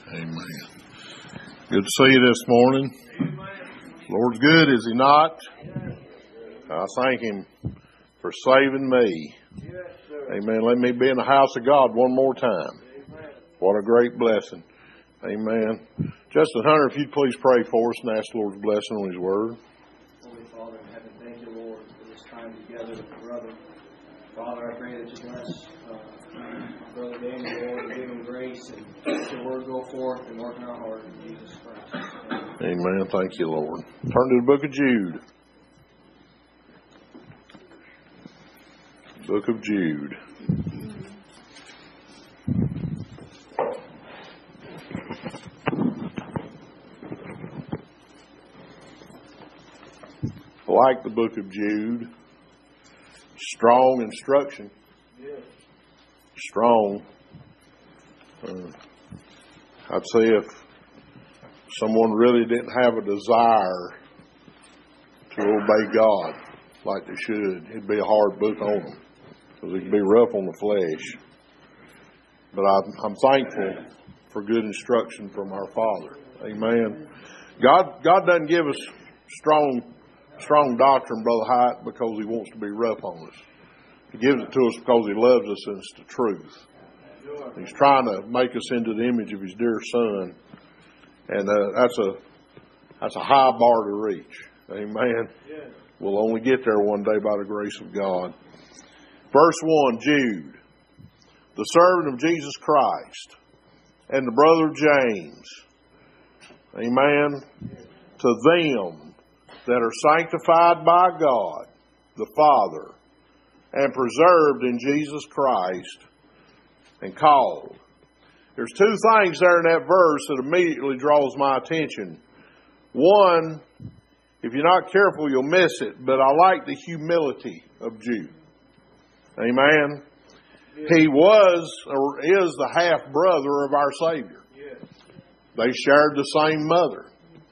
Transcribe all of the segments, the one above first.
Amen. Good to see you this morning. Lord's good, is He not? I thank Him for saving me. Amen. Let me be in the house of God one more time. What a great blessing. Amen. Justin Hunter, if you'd please pray for us and ask the Lord's blessing on His Word. Holy Father in heaven, thank you, Lord, for this time together with the brother. Father, I pray that you bless Brother Daniel, Lord, and give him grace and let your Word go forth and work in our heart in Jesus Christ. Amen. Thank you, Lord. Turn to the book of Jude. Book of Jude. I like the book of Jude. Strong instruction. Strong. I'd say if someone really didn't have a desire to obey God like they should, it'd be a hard book on them because it could be rough on the flesh. But I'm thankful for good instruction from our Father. Amen. God doesn't give us strong doctrine, Brother Hyatt, because He wants to be rough on us. He gives it to us because He loves us and it's the truth. He's trying to make us into the image of His dear Son. And that's a high bar to reach. Amen. We'll only get there one day by the grace of God. Verse 1, Jude, the servant of Jesus Christ and the brother of James. Amen. To them that are sanctified by God, the Father, and preserved in Jesus Christ, and called. There's two things there in that verse that immediately draws my attention. One, if you're not careful, you'll miss it, but I like the humility of Jude. Amen. He was or is the half-brother of our Savior. They shared the same mother.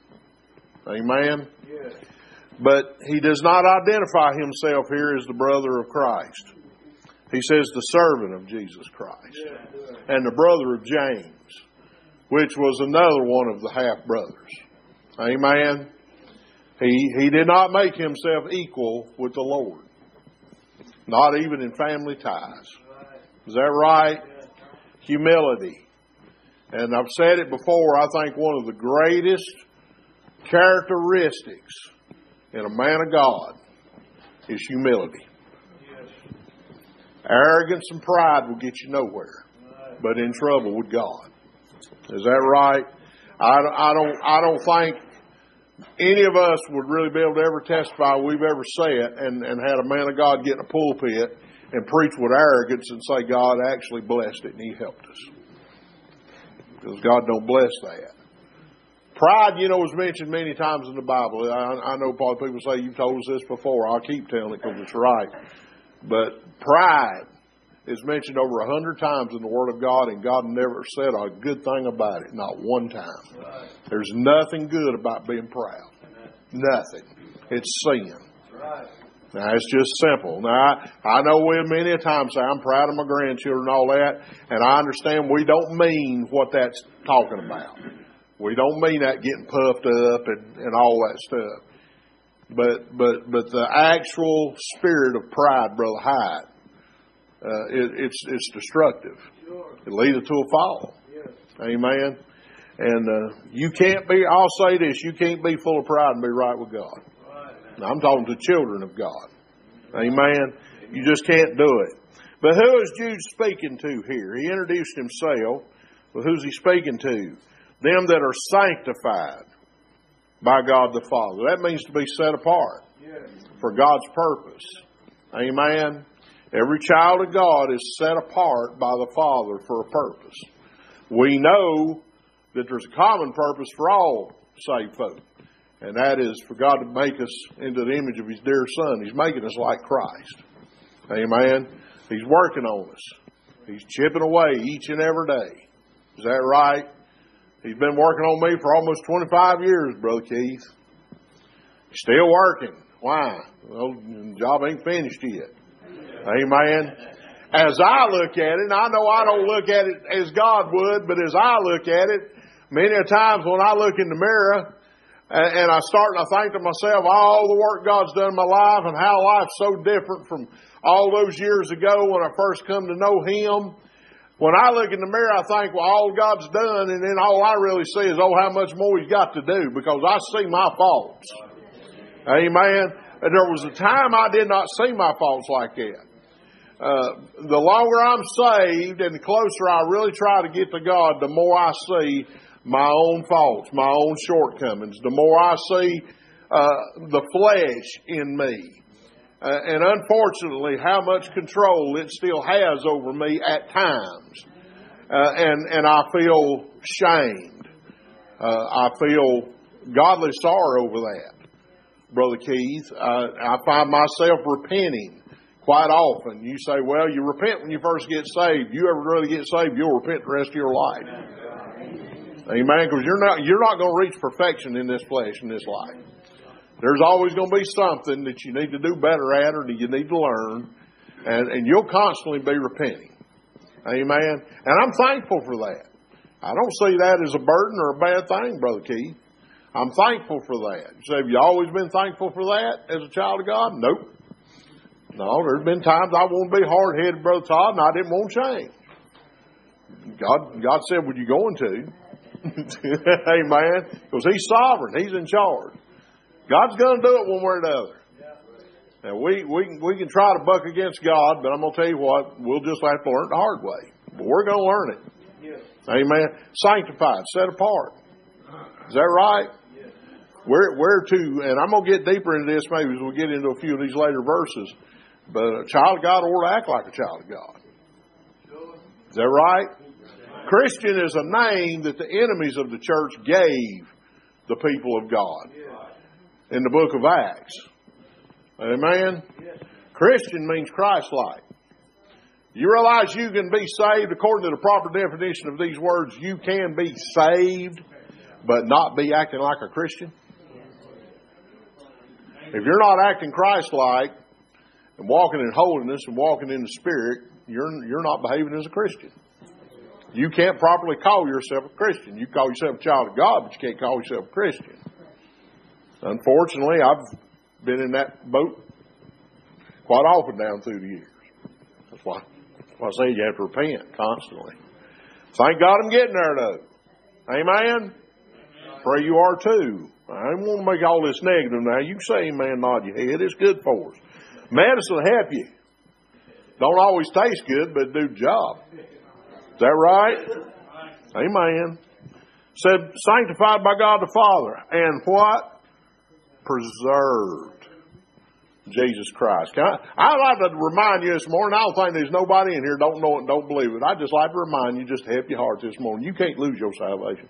Amen. But he does not identify himself here as the brother of Christ. He says the servant of Jesus Christ. And the brother of James, which was another one of the half-brothers. Amen. He did not make himself equal with the Lord. Not even in family ties. Is that right? Humility. And I've said it before, I think one of the greatest characteristics in a man of God is humility. Arrogance and pride will get you nowhere, but in trouble with God. Is that right? I don't think any of us would really be able to ever testify we've ever sat and had a man of God get in a pulpit and preach with arrogance and say God actually blessed it and He helped us. Because God don't bless that. Pride, is mentioned many times in the Bible. I know probably people say, you've told us this before. I'll keep telling it because it's right. But pride is mentioned over 100 times in the Word of God, and God never said a good thing about it. Not one time. Right. There's nothing good about being proud. Nothing. It's sin. Right. Now, it's just simple. Now, I know we many a time say, I'm proud of my grandchildren and all that, and I understand we don't mean what that's talking about. We don't mean that getting puffed up and all that stuff. But the actual spirit of pride, Brother Hyatt, it's destructive. It leads to a fall. Amen. And you can't be, I'll say this, you can't be full of pride and be right with God. Now, I'm talking to children of God. Amen. You just can't do it. But who is Jude speaking to here? He introduced himself. But who's he speaking to? Them that are sanctified by God the Father. That means to be set apart for God's purpose. Amen. Every child of God is set apart by the Father for a purpose. We know that there's a common purpose for all saved folk. And that is for God to make us into the image of His dear Son. He's making us like Christ. Amen. He's working on us. He's chipping away each and every day. Is that right? He's been working on me for almost 25 years, Brother Keith. He's still working. Why? Well, the job ain't finished yet. Amen. As I look at it, and I know I don't look at it as God would, but as I look at it, Many a times when I look in the mirror and I start and I think to myself all the work God's done in my life and how life's so different from all those years ago when I first come to know Him. When I look in the mirror, I think, well, all God's done, and then all I really see is, how much more He's got to do, because I see my faults. Amen. And there was a time I did not see my faults like that. The longer I'm saved and the closer I really try to get to God, the more I see my own faults, my own shortcomings, the more I see the flesh in me. And unfortunately, how much control it still has over me at times. And I feel shamed. I feel godly sorrow over that, Brother Keith. I find myself repenting quite often. You say, well, you repent when you first get saved. You ever really get saved, you'll repent the rest of your life. Amen. Because you're not going to reach perfection in this flesh, in this life. There's always going to be something that you need to do better at or that you need to learn. And you'll constantly be repenting. Amen. And I'm thankful for that. I don't see that as a burden or a bad thing, Brother Keith. I'm thankful for that. You say, have you always been thankful for that as a child of God? Nope. No, there's been times I want to be hard-headed, Brother Todd, and I didn't want to change. God said, well, you're going to. Amen. Because He's sovereign. He's in charge. God's going to do it one way or the other. Now, we can try to buck against God, but I'm going to tell you what, we'll just have to learn it the hard way. But we're going to learn it. Yes. Amen. Sanctified, set apart. Is that right? Yes. We're to, and I'm going to get deeper into this maybe as we get into a few of these later verses, but a child of God ought to act like a child of God. Is that right? Christian is a name that the enemies of the church gave the people of God in the book of Acts. Amen? Christian means Christ-like. You realize you can be saved according to the proper definition of these words. You can be saved, but not be acting like a Christian. If you're not acting Christ-like and walking in holiness and walking in the Spirit, you're not behaving as a Christian. You can't properly call yourself a Christian. You call yourself a child of God, but you can't call yourself a Christian. Unfortunately, I've been in that boat quite often down through the years. That's why I say you have to repent constantly. Thank God I'm getting there, though. Amen? Pray you are too. I don't want to make all this negative now. You can say amen, nod your head. It's good for us. Medicine will help you. Don't always taste good, but do the job. Is that right? Amen. Said, sanctified by God the Father. And what? Preserved. Jesus Christ. I'd like to remind you this morning, I don't think there's nobody in here don't know it and don't believe it. I'd just like to remind you, just to help your hearts this morning, you can't lose your salvation.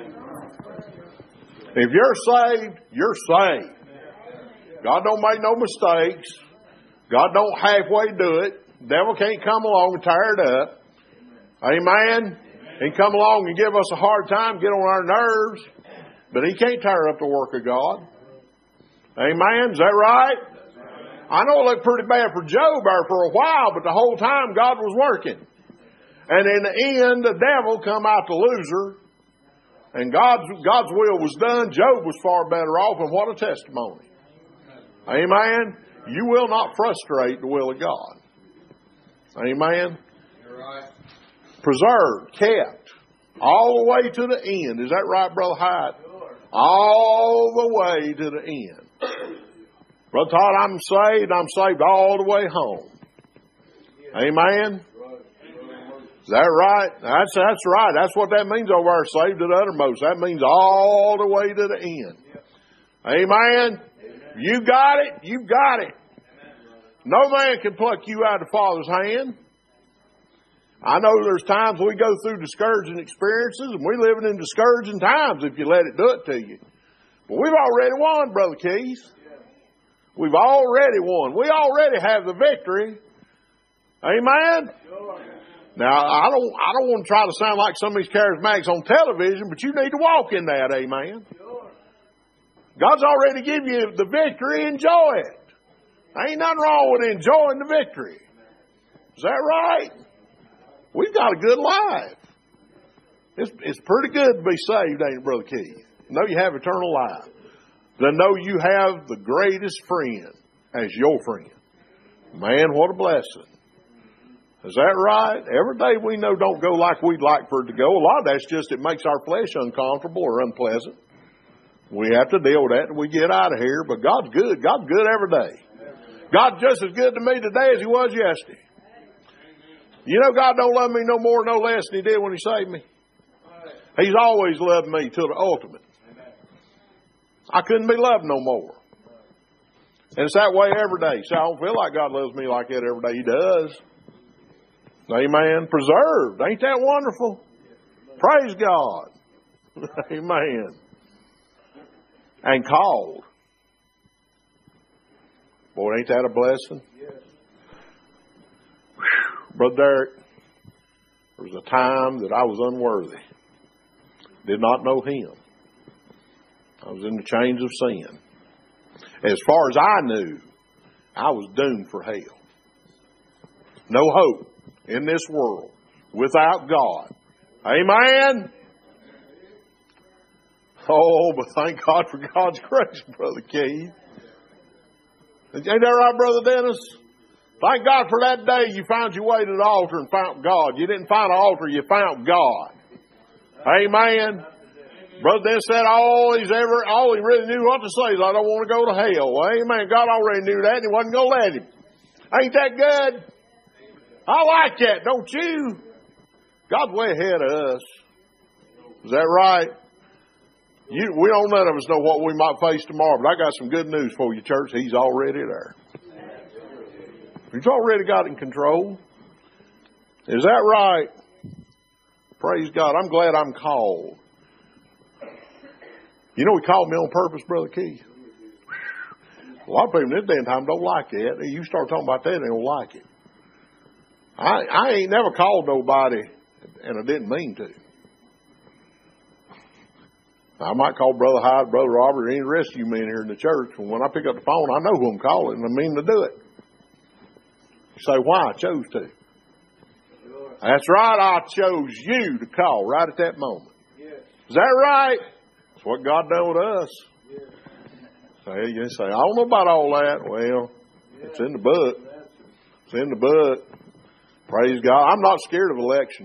If you're saved, you're saved. God don't make no mistakes. God don't halfway do it. The devil can't come along and tear it up. Amen? He can come along and give us a hard time, get on our nerves, but he can't tear up the work of God. Amen? Is that right? I know it looked pretty bad for Job there for a while, but the whole time God was working. And in the end, the devil come out the loser. And God's will was done. Job was far better off, and what a testimony. Amen? You will not frustrate the will of God. Amen? You're right. Preserved, kept, all the way to the end. Is that right, Brother Hyde? Sure. All the way to the end. Brother Todd, I'm saved all the way home. Amen? Is that right? That's right. That's what that means over there, saved to the uttermost. That means all the way to the end. Amen? You got it. You got it. No man can pluck you out of the Father's hand. I know there's times we go through discouraging experiences, and we're living in discouraging times if you let it do it to you. But we've already won, Brother Keith. We've already won. We already have the victory. Amen? Now, I don't want to try to sound like some of these charismatics on television, but you need to walk in that, amen? God's already given you the victory. Enjoy it. Ain't nothing wrong with enjoying the victory. Is that right? We've got a good life. It's pretty good to be saved, ain't it, Brother Keith? Know you have eternal life. To know you have the greatest friend as your friend. Man, what a blessing. Is that right? Every day we know don't go like we'd like for it to go. A lot of that's just it makes our flesh uncomfortable or unpleasant. We have to deal with that and we get out of here. But God's good. God's good every day. God's just as good to me today as He was yesterday. You know God don't love me no more, no less than He did when He saved me. He's always loved me to the ultimate. I couldn't be loved no more. And it's that way every day. So I don't feel like God loves me like that every day. He does. Amen. Preserved. Ain't that wonderful? Praise God. Amen. And called. Boy, ain't that a blessing? Whew. Brother Derek, there was a time that I was unworthy. Did not know Him. I was in the chains of sin. As far as I knew, I was doomed for hell. No hope in this world without God. Amen? Oh, but thank God for God's grace, Brother Keith. Ain't that right, Brother Dennis? Thank God for that day you found your way to the altar and found God. You didn't find an altar, you found God. Amen? Brother Dennis said all he really knew what to say is, I don't want to go to hell. Well, amen. God already knew that and He wasn't going to let him. Ain't that good? I like that, don't you? God's way ahead of us. Is that right? We don't none of us know what we might face tomorrow, but I got some good news for you, church. He's already there. He's already got in control. Is that right? Praise God. I'm glad I'm called. You know He called me on purpose, Brother Keith. A lot of people in this day and time don't like that. You start talking about that, they don't like it. I ain't never called nobody, and I didn't mean to. I might call Brother Hyde, Brother Robert, or any of the rest of you men here in the church. And when I pick up the phone, I know who I'm calling, and I mean to do it. You say, why? I chose to. That's right, I chose you to call right at that moment. Is that right? That's what God done with us. You say, I don't know about all that. Well, it's in the book. It's in the book. Praise God. I'm not scared of election.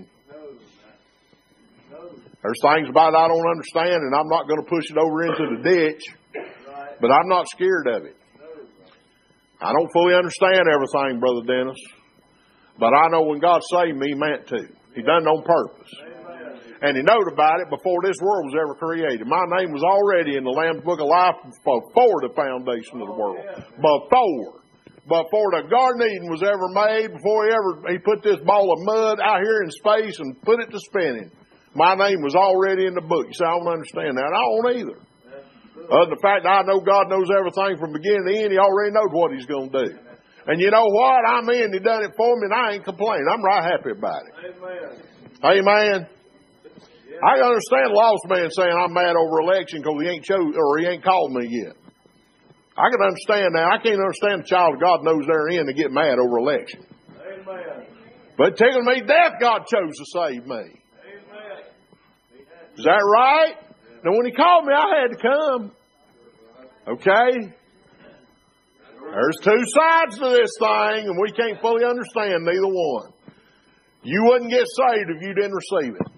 There's things about it I don't understand, and I'm not going to push it over into the ditch. But I'm not scared of it. I don't fully understand everything, Brother Dennis. But I know when God saved me, He meant to. He done it on purpose. And He knowed about it before this world was ever created. My name was already in the Lamb's Book of Life before the foundation of the world. Before the Garden of Eden was ever made, before He put this ball of mud out here in space and put it to spinning. My name was already in the book. You say, I don't understand that. I don't either. Other than the fact that I know God knows everything from beginning to end, He already knows what He's going to do. And you know what? I'm in. He done it for me, and I ain't complaining. I'm right happy about it. Amen. I can understand a lost man saying I'm mad over election because he ain't called me yet. I can understand that. I can't understand the child of God knows they're in to get mad over election. Amen. But tickling me death, God chose to save me. Amen. Is that right? Now, when He called me, I had to come. Okay? There's two sides to this thing, and we can't fully understand neither one. You wouldn't get saved if you didn't receive it.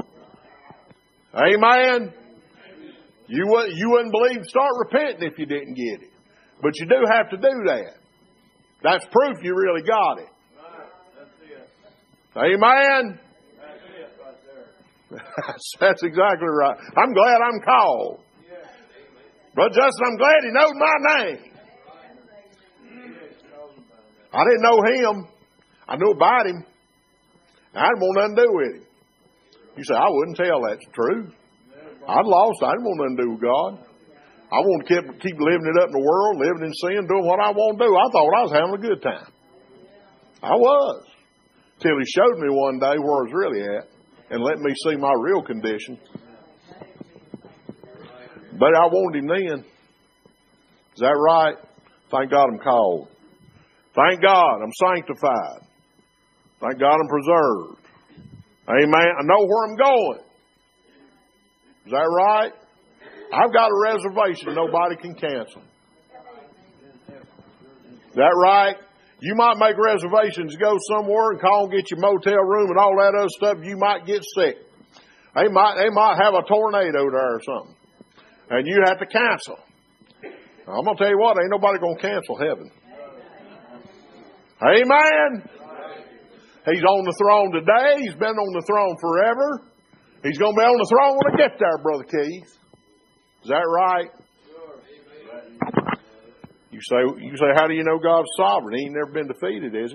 Amen? You wouldn't believe, start repenting if you didn't get it. But you do have to do that. That's proof you really got it. Amen? That's exactly right. I'm glad I'm called. Brother Justin, I'm glad He knows my name. I didn't know Him. I knew about Him. I didn't want nothing to do with Him. You say, I wouldn't tell that's true. I'd lost. I didn't want nothing to do with God. I want to keep living it up in the world, living in sin, doing what I want to do. I thought I was having a good time. I was. Till He showed me one day where I was really at and let me see my real condition. But I wanted Him then. Is that right? Thank God I'm called. Thank God I'm sanctified. Thank God I'm preserved. Amen. I know where I'm going. Is that right? I've got a reservation nobody can cancel. Is that right? You might make reservations to go somewhere and call and get your motel room and all that other stuff. You might get sick. They might have a tornado there or something. And you have to cancel. I'm going to tell you what, ain't nobody going to cancel heaven. Amen. He's on the throne today. He's been on the throne forever. He's going to be on the throne when I get there, Brother Keith. Is that right? You say, how do you know God's sovereign? He ain't never been defeated, is he?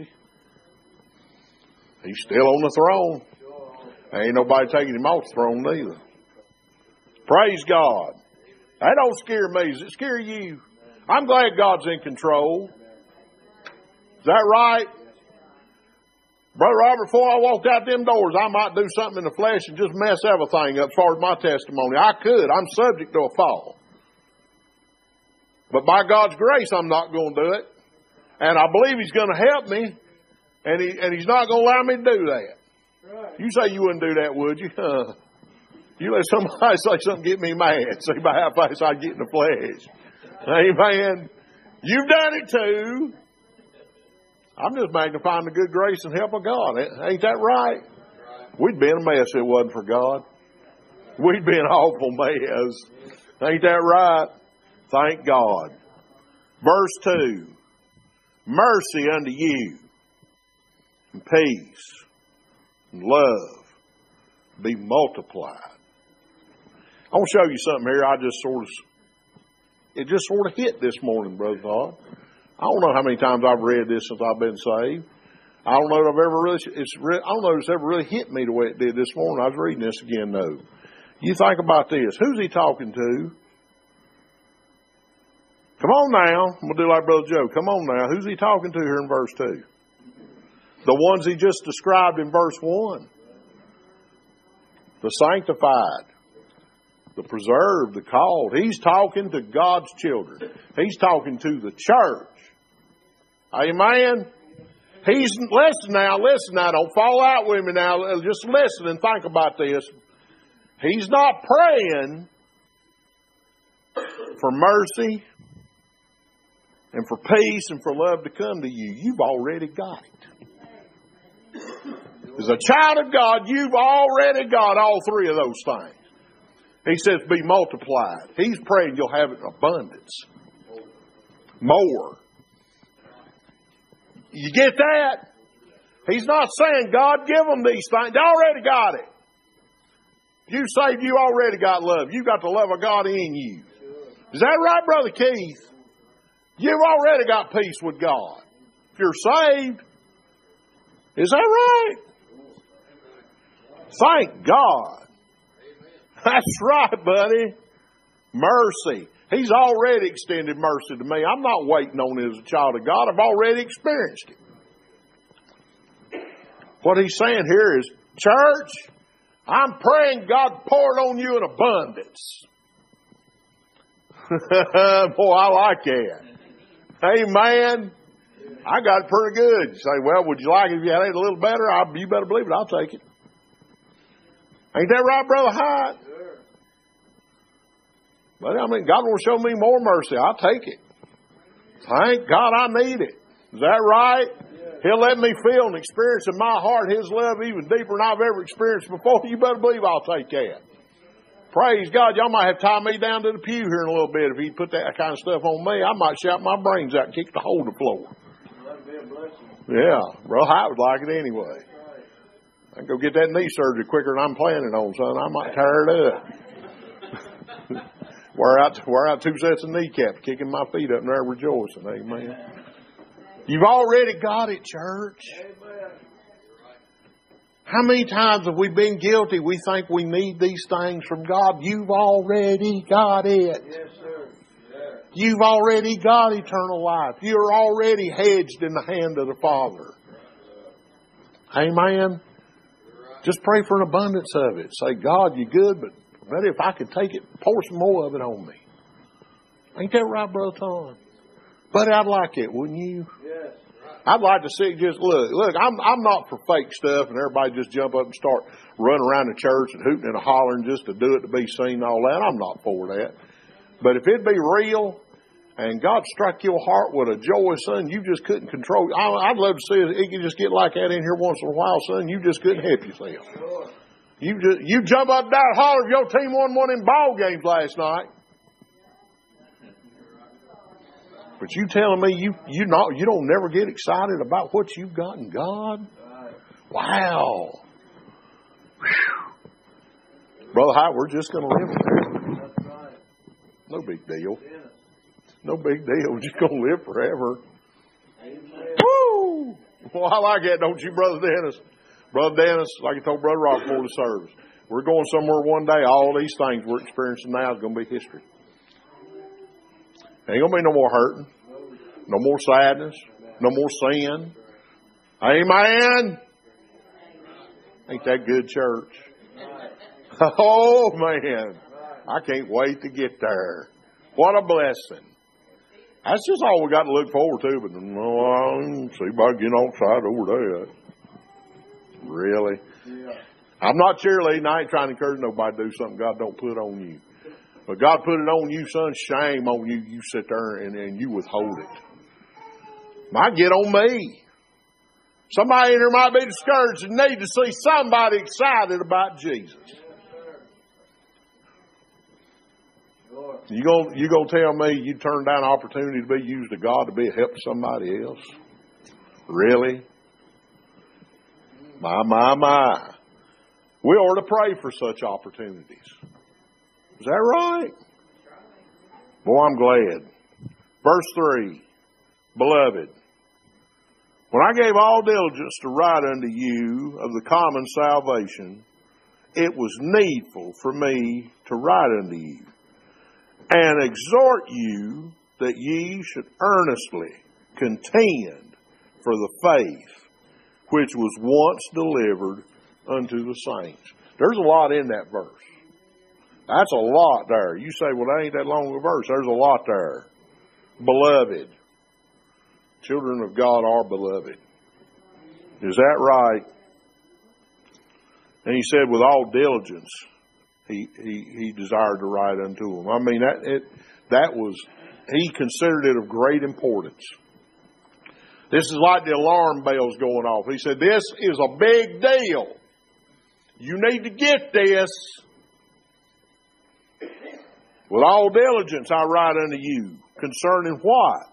He's still on the throne. Ain't nobody taking him off the throne neither. Praise God. That don't scare me. Does it scare you? I'm glad God's in control. Is that right? Brother Robert, before I walked out them doors, I might do something in the flesh and just mess everything up as far as my testimony. I could. I'm subject to a fall. But by God's grace, I'm not going to do it. And I believe He's going to help me. And He's not going to allow me to do that. Right. You say you wouldn't do that, would you? You let somebody say something get me mad. See by how fast I get in the flesh. Amen. You've done it too. I'm just magnifying the good grace and help of God. Ain't that right? We'd be in a mess if it wasn't for God. We'd be in an awful mess. Ain't that right? Thank God. Verse 2. Mercy unto you, and peace, and love be multiplied. I want to show you something here. It just sort of hit this morning, Brother Todd. I don't know how many times I've read this since I've been saved. I don't know if it's ever really hit me the way it did this morning. I was reading this again, though. You think about this. Who's he talking to? Come on now. I'm going to do like Brother Joe. Come on now. Who's he talking to here in verse 2? The ones he just described in verse 1. The sanctified. The preserved. The called. He's talking to God's children. He's talking to the church. Amen? Listen now. Don't fall out with me now. Just listen and think about this. He's not praying for mercy and for peace and for love to come to you. You've already got it. As a child of God, you've already got all three of those things. He says, be multiplied. He's praying you'll have it in abundance. More. You get that? He's not saying, God, give them these things. They already got it. You saved, you already got love. You got the love of God in you. Is that right, Brother Keith? You've already got peace with God. If you're saved. Is that right? Thank God. That's right, buddy. Mercy. He's already extended mercy to me. I'm not waiting on it as a child of God. I've already experienced it. What he's saying here is, church, I'm praying God pour it on you in abundance. Boy, I like that. Amen. I got it pretty good. You say, well, would you like it if you had it a little better? You better believe it. I'll take it. Ain't that right, Brother Hyde? Sure. But God will show me more mercy. I'll take it. Thank God I need it. Is that right? Yeah. He'll let me feel and experience in my heart His love even deeper than I've ever experienced before. You better believe I'll take that. Praise God. Y'all might have to tie me down to the pew here in a little bit. If He put that kind of stuff on me, I might shout my brains out and kick the hole to the floor. That'd be a blessing. Yeah. Bro, I would like it anyway. I can go get that knee surgery quicker than I'm planning on, son. I might tear it up. wear out 2 sets of kneecaps, kicking my feet up and there rejoicing. Amen. You've already got it, church. How many times have we been guilty? We think we need these things from God. You've already got it. Yes, sir. Yeah. You've already got eternal life. You're already hedged in the hand of the Father. Amen. Just pray for an abundance of it. Say, God, you're good, but if I could take it, pour some more of it on me. Ain't that right, Brother Tom? Buddy, I'd like it, wouldn't you? Yes. I'd like to see just look. I'm not for fake stuff and everybody just jump up and start running around the church and hooting and hollering just to do it to be seen and all that. I'm not for that. But if it'd be real and God struck your heart with a joy, son, you just couldn't control. I'd love to see it could just get like that in here once in a while, son. You just couldn't help yourself. You jump up and down and holler if your team won one of them ball games last night. But you telling me you don't never get excited about what you've got in God? Wow. Whew. Brother Hyatt, we're just going to live forever. No big deal. No big deal. We're just going to live forever. Woo! Well, I like that, don't you, Brother Dennis? Brother Dennis, like I told Brother Rock before the service, we're going somewhere one day. All these things we're experiencing now is going to be history. Ain't going to be no more hurting, no more sadness, no more sin. Amen. Ain't that good, church? Oh, man. I can't wait to get there. What a blessing. That's just all we got to look forward to. But no, I'll see if I can get on side over that. Really? I'm not cheerleading. I ain't trying to encourage nobody to do something God don't put on you. But God put it on you, son. Shame on you. You sit there and you withhold it. Might get on me. Somebody in here might be discouraged and need to see somebody excited about Jesus. You gonna tell me you turned down an opportunity to be used of God to be a help to somebody else? Really? My. We ought to pray for such opportunities. Is that right? Boy, I'm glad. Verse 3. Beloved, when I gave all diligence to write unto you of the common salvation, it was needful for me to write unto you, and exhort you that ye should earnestly contend for the faith which was once delivered unto the saints. There's a lot in that verse. That's a lot there. You say, well, that ain't that long of a verse. There's a lot there. Beloved. Children of God are beloved. Is that right? And he said, with all diligence, he desired to write unto them. I mean, he considered it of great importance. This is like the alarm bells going off. He said, this is a big deal. You need to get this. With all diligence I write unto you, concerning what?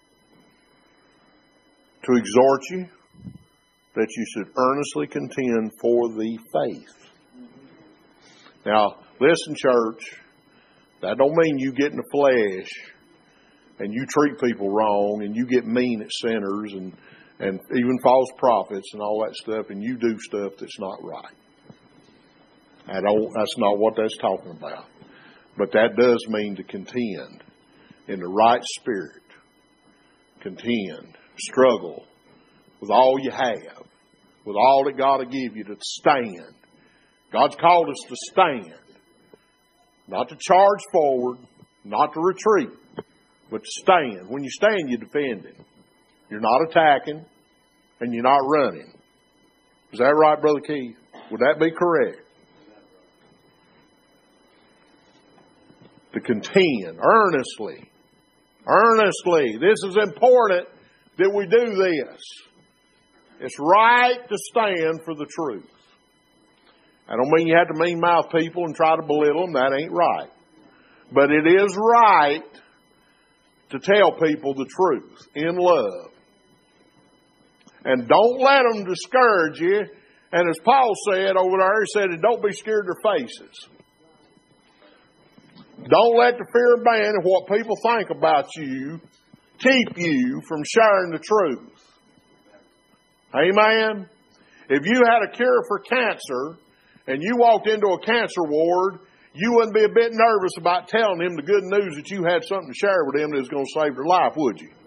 To exhort you that you should earnestly contend for the faith. Now, listen, church, that don't mean you get in the flesh and you treat people wrong and you get mean at sinners and even false prophets and all that stuff and you do stuff that's not right. That's not what that's talking about. But that does mean to contend in the right spirit. Contend. Struggle with all you have. With all that God will give you to stand. God's called us to stand. Not to charge forward. Not to retreat. But to stand. When you stand, you're defending. You're not attacking. And you're not running. Is that right, Brother Keith? Would that be correct? To contend earnestly. Earnestly. This is important that we do this. It's right to stand for the truth. I don't mean you have to mean mouth people and try to belittle them. That ain't right. But it is right to tell people the truth in love. And don't let them discourage you. And as Paul said over there, he said, don't be scared of their faces. Don't let the fear of man and what people think about you keep you from sharing the truth. Amen? If you had a cure for cancer and you walked into a cancer ward, you wouldn't be a bit nervous about telling them the good news that you had something to share with them that was going to save their life, would you?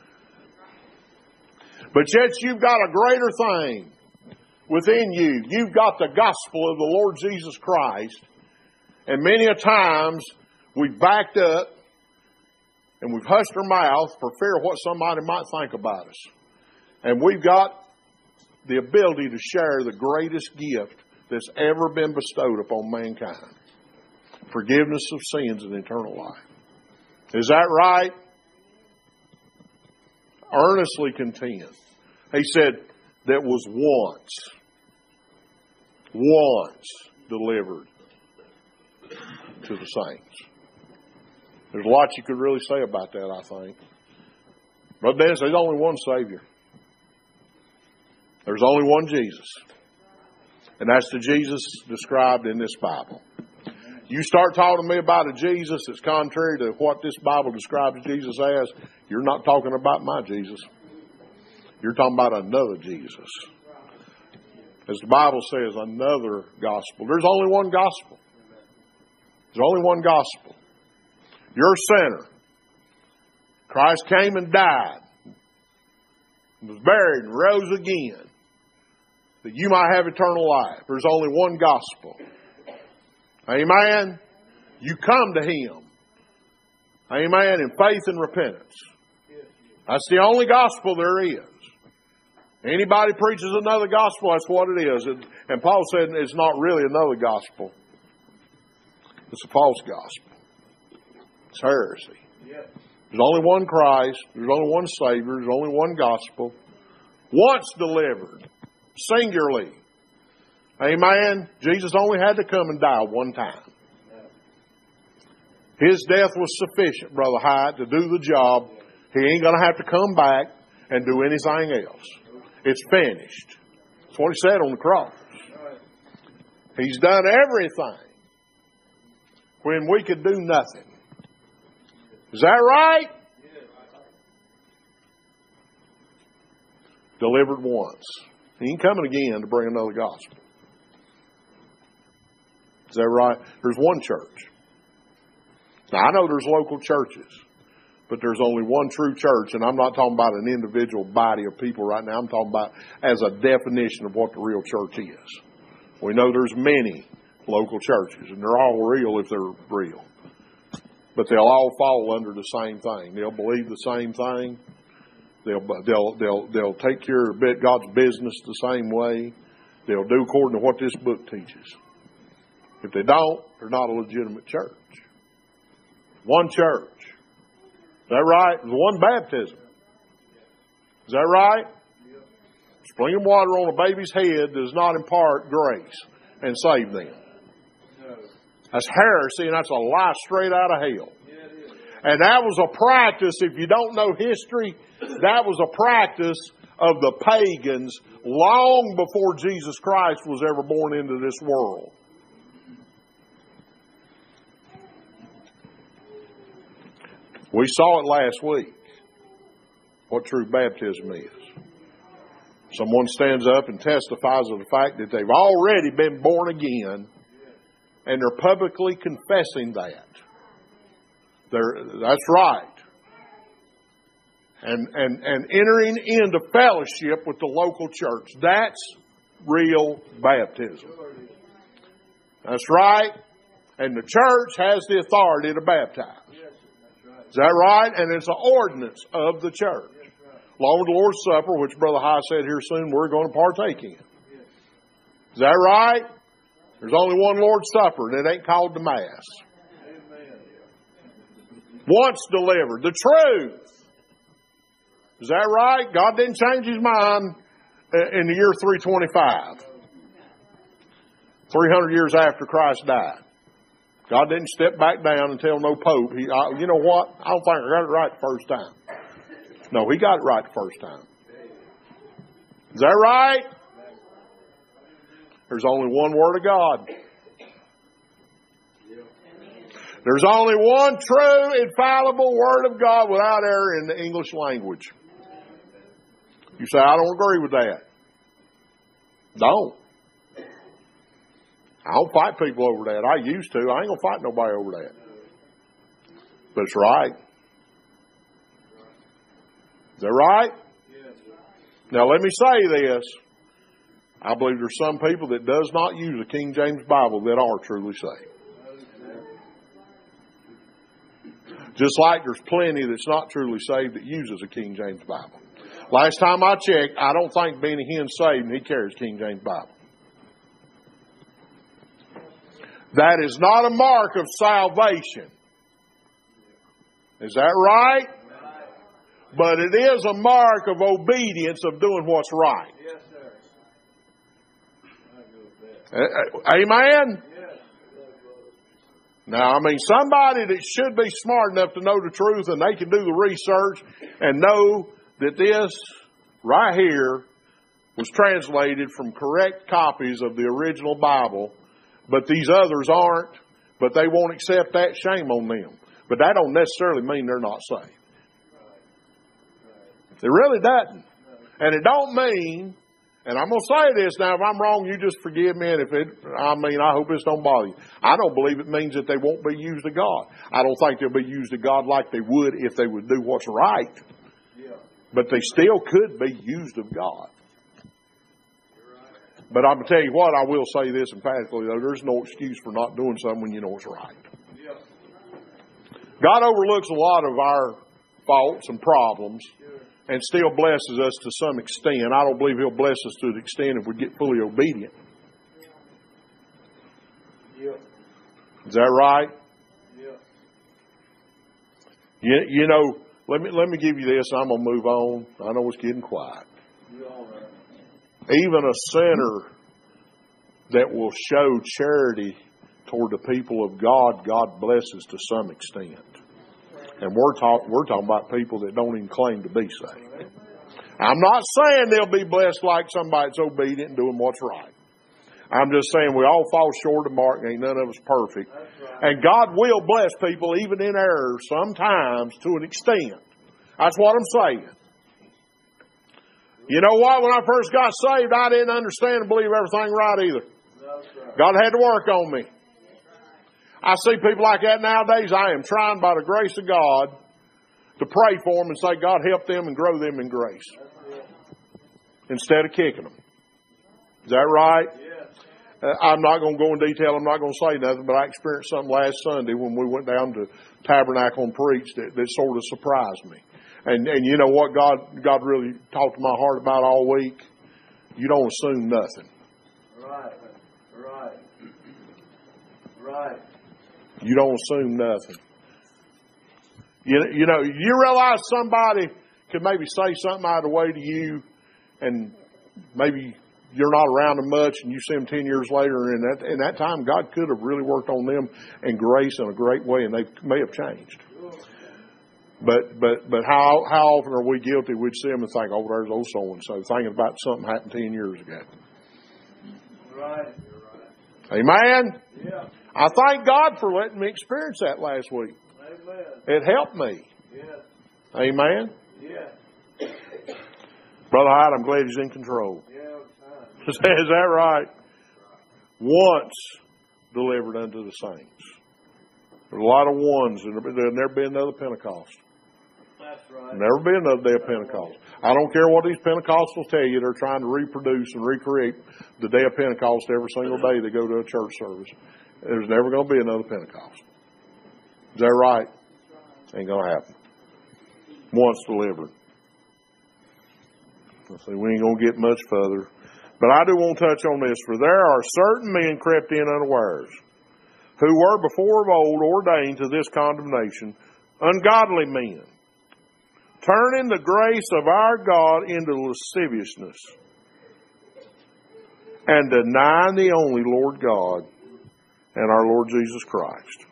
But yet you've got a greater thing within you. You've got the gospel of the Lord Jesus Christ. And many a times we've backed up and we've hushed our mouth for fear of what somebody might think about us. And we've got the ability to share the greatest gift that's ever been bestowed upon mankind. Forgiveness of sins and eternal life. Is that right? Earnestly contend. He said that was once delivered to the saints. There's a lot you could really say about that, I think. Brother Dennis, there's only one Savior. There's only one Jesus. And that's the Jesus described in this Bible. You start talking to me about a Jesus that's contrary to what this Bible describes Jesus as, you're not talking about my Jesus. You're talking about another Jesus. As the Bible says, another gospel. There's only one gospel. There's only one gospel. You're a sinner. Christ came and died, was buried and rose again, that you might have eternal life. There's only one gospel. Amen? You come to Him. Amen? In faith and repentance. That's the only gospel there is. Anybody preaches another gospel, that's what it is. And Paul said it's not really another gospel. It's a false gospel. It's heresy. There's only one Christ. There's only one Savior. There's only one gospel. Once delivered. Singularly. Amen. Jesus only had to come and die one time. His death was sufficient, Brother Hyatt, to do the job. He ain't going to have to come back and do anything else. It's finished. That's what He said on the cross. He's done everything when we could do nothing. Is that right? Delivered once. He ain't coming again to bring another gospel. Is that right? There's one church. Now, I know there's local churches, but there's only one true church, and I'm not talking about an individual body of people right now. I'm talking about as a definition of what the real church is. We know there's many local churches, and they're all real if they're real. But they'll all fall under the same thing. They'll believe the same thing. They'll take care of God's business the same way. They'll do according to what this book teaches. If they don't, they're not a legitimate church. One church. Is that right? There's one baptism. Is that right? Sprinkling water on a baby's head does not impart grace and save them. That's heresy, and that's a lie straight out of hell. And that was a practice, if you don't know history, that was a practice of the pagans long before Jesus Christ was ever born into this world. We saw it last week, what true baptism is. Someone stands up and testifies of the fact that they've already been born again, and they're publicly confessing that. That's right. And entering into fellowship with the local church. That's real baptism. That's right. And the church has the authority to baptize. Is that right? And it's an ordinance of the church. Along with the Lord's Supper, which Brother High said here soon we're going to partake in. Is that right? There's only one Lord's Supper, and it ain't called the Mass. Once delivered. The truth. Is that right? God didn't change His mind in the year 325. 300 years after Christ died. God didn't step back down and tell no pope. You know what? I don't think I got it right the first time. No, He got it right the first time. Is that right? There's only one Word of God. There's only one true, infallible Word of God without error in the English language. You say, I don't agree with that. Don't. I don't fight people over that. I used to. I ain't going to fight nobody over that. But it's right. Is that right? Now let me say this. I believe there's some people that does not use a King James Bible that are truly saved. Just like there's plenty that's not truly saved that uses a King James Bible. Last time I checked, I don't think Benny Hinn's saved and he carries King James Bible. That is not a mark of salvation. Is that right? But it is a mark of obedience of doing what's right. Yes, sir. Amen? Now, I mean, somebody that should be smart enough to know the truth and they can do the research and know that this right here was translated from correct copies of the original Bible, but these others aren't, but they won't accept that, shame on them. But that don't necessarily mean they're not saved. It really doesn't. And it don't mean, and I'm going to say this now, if I'm wrong, you just forgive me, and I hope this don't bother you. I don't believe it means that they won't be used of God. I don't think they'll be used of God like they would if they would do what's right. Yeah. But they still could be used of God. But I'm going to tell you what, I will say this emphatically, though, there's no excuse for not doing something when you know it's right. Yeah. God overlooks a lot of our faults and problems and still blesses us to some extent. I don't believe He'll bless us to the extent if we get fully obedient. Yeah. Is that right? Yeah. You know, let me give you this, and I'm going to move on. I know it's getting quiet. Even a sinner that will show charity toward the people of God, God blesses to some extent. And we're talking about people that don't even claim to be saved. I'm not saying they'll be blessed like somebody that's obedient and doing what's right. I'm just saying we all fall short of the mark and ain't none of us perfect. And God will bless people even in error sometimes to an extent. That's what I'm saying. You know what? When I first got saved, I didn't understand and believe everything right either. God had to work on me. I see people like that nowadays. I am trying by the grace of God to pray for them and say, God, help them and grow them in grace. Instead of kicking them. Is that right? I'm not going to go in detail. I'm not going to say nothing, but I experienced something last Sunday when we went down to Tabernacle and preached that sort of surprised me. And you know what God really talked to my heart about all week? You don't assume nothing. Right. You don't assume nothing. You know, you realize somebody could maybe say something out of the way to you, and maybe you're not around them much, and you see them 10 years later, and in that time, God could have really worked on them in grace in a great way, and they may have changed. But how often are we guilty? We'd see them and think, oh, there's old so-and-so, thinking about something happened 10 years ago. Right. Amen? Yeah. I thank God for letting me experience that last week. Amen. It helped me. Yeah. Amen? Yeah. Brother Hyde, I'm glad he's in control. Yeah. Is that right? Once delivered unto the saints. There's a lot of ones, and there'll never be another Pentecost. That's right. Never be another day of Pentecost. I don't care what these Pentecostals tell you. They're trying to reproduce and recreate the day of Pentecost every single day they go to a church service. There's never going to be another Pentecost. Is that right? Ain't going to happen. Once delivered. Let's see, we ain't going to get much further. But I do want to touch on this. For there are certain men crept in unawares, who were before of old ordained to this condemnation, ungodly men, turning the grace of our God into lasciviousness, and denying the only Lord God and our Lord Jesus Christ.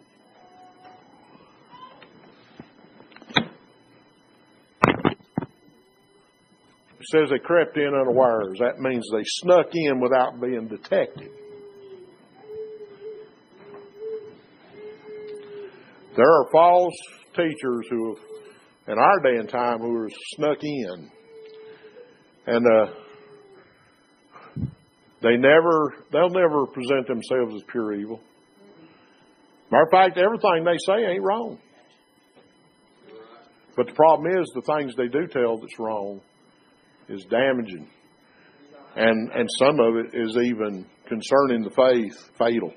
It says they crept in unawares. That means they snuck in without being detected. There are false teachers who have, in our day and time, who are snuck in. And they'll never present themselves as pure evil. Matter of fact, everything they say ain't wrong. But the problem is the things they do tell that's wrong is damaging. And some of it is even concerning the faith, fatal.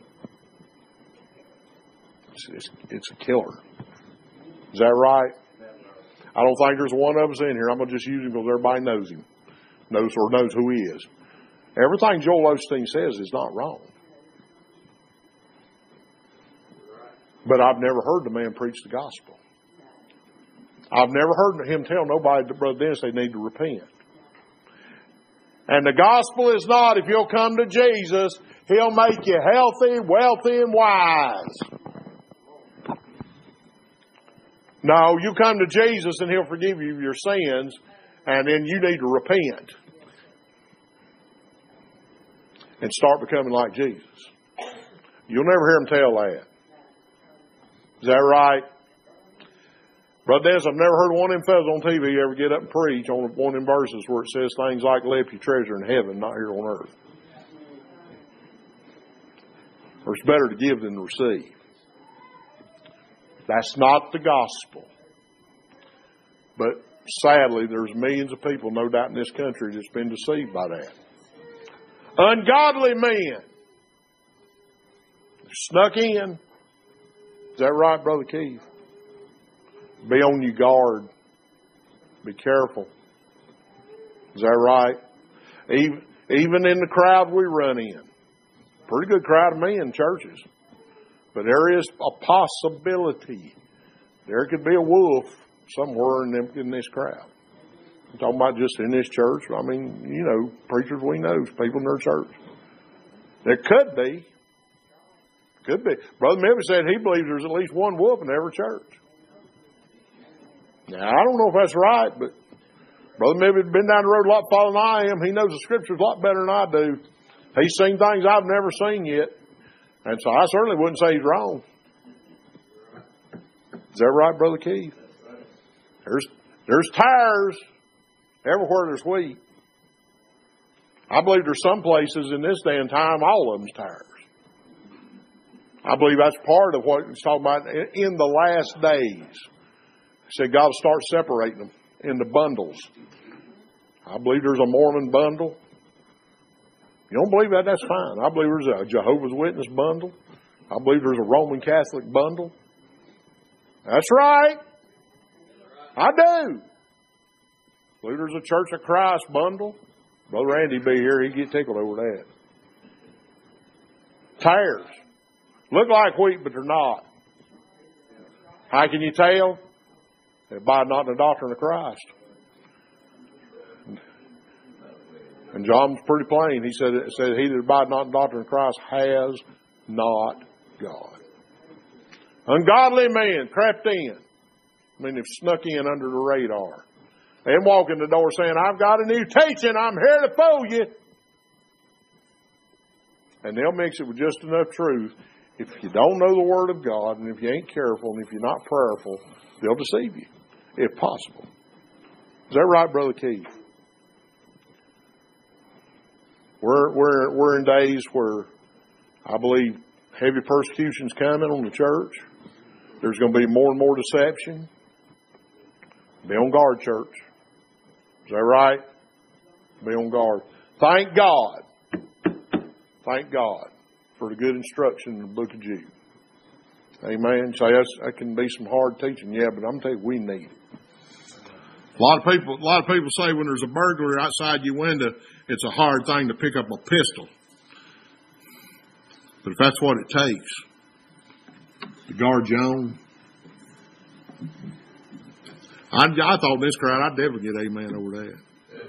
It's a killer. Is that right? I don't think there's one of us in here. I'm going to just use him because everybody knows him. Knows who he is. Everything Joel Osteen says is not wrong. But I've never heard the man preach the gospel. I've never heard him tell nobody, Brother Dennis, they need to repent. And the gospel is not, if you'll come to Jesus, He'll make you healthy, wealthy, and wise. No, you come to Jesus and He'll forgive you your sins, and then you need to repent and start becoming like Jesus. You'll never hear Him tell that. Is that right? Brother Dennis, I've never heard one of them fellas on TV ever get up and preach on one of them verses where it says things like, lay up your treasure in heaven, not here on earth. Or it's better to give than to receive. That's not the gospel. But sadly, there's millions of people, no doubt, in this country that's been deceived by that. Ungodly men snuck in. Is that right, Brother Keith? Be on your guard. Be careful. Is that right? Even in the crowd we run in. Pretty good crowd of men in churches. But there is a possibility. There could be a wolf somewhere in this crowd. I'm talking about just in this church. I mean, you know, preachers we know, people in their church. There could be. Could be. Brother Mibby said he believes there's at least one wolf in every church. Now, I don't know if that's right, but Brother Mibby's been down the road a lot farther than I am. He knows the Scriptures a lot better than I do. He's seen things I've never seen yet. And so I certainly wouldn't say he's wrong. Is that right, Brother Keith? There's tares everywhere there's wheat. I believe there's some places in this day and time, all of them's tares. I believe that's part of what he's talking about in the last days. He said God will start separating them into bundles. I believe there's a Mormon bundle. You don't believe that? That's fine. I believe there's a Jehovah's Witness bundle. I believe there's a Roman Catholic bundle. That's right. I do. I believe there's a Church of Christ bundle. Brother Andy be here. He'd get tickled over that. Tares. Look like wheat, but they're not. How can you tell? They abide not in the doctrine of Christ. And John's pretty plain. He said, he that abide not in the doctrine of Christ has not God. Ungodly men crept in. I mean, they've snuck in under the radar. They walk in the door saying, I've got a new teaching. I'm here to fool you. And they'll mix it with just enough truth. If you don't know the Word of God, and if you ain't careful, and if you're not prayerful, they'll deceive you, if possible. Is that right, Brother Keith? We're in days where I believe heavy persecution's coming on the church. There's going to be more and more deception. Be on guard, church. Is that right? Be on guard. Thank God. Thank God for the good instruction in the book of Jude. Amen. So that can be some hard teaching, yeah, but I'm telling you, we need it. A lot of people say when there's a burglar outside your window, it's a hard thing to pick up a pistol. But if that's what it takes to guard your own, I thought in this crowd I'd never get amen over that.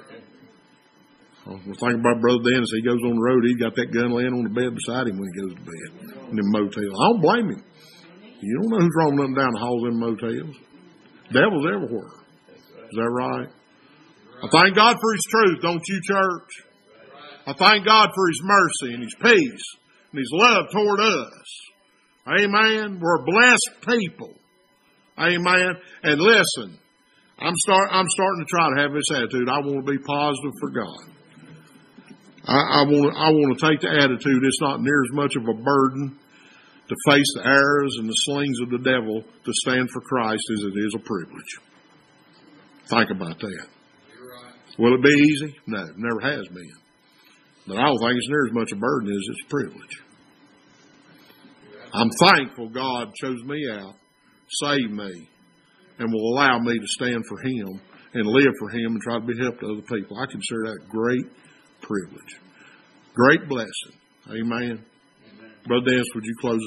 I was thinking about Brother Dennis. He goes on the road. He's got that gun laying on the bed beside him when he goes to bed in them motels. I don't blame him. You don't know who's roaming up and down the halls in motels. Devil's everywhere. Is that right? I thank God for His truth, don't you, church? I thank God for His mercy and His peace and His love toward us. Amen. We're a blessed people. Amen. And listen, I'm starting to try to have this attitude. I want to be positive for God. I want to take the attitude it's not near as much of a burden to face the arrows and the slings of the devil to stand for Christ as it is a privilege. Think about that. Will it be easy? No, it never has been. But I don't think it's near as much a burden as it's a privilege. I'm thankful God chose me out, saved me, and will allow me to stand for Him and live for Him and try to be help to other people. I consider that a great privilege. Great blessing. Amen. Brother Dennis, would you close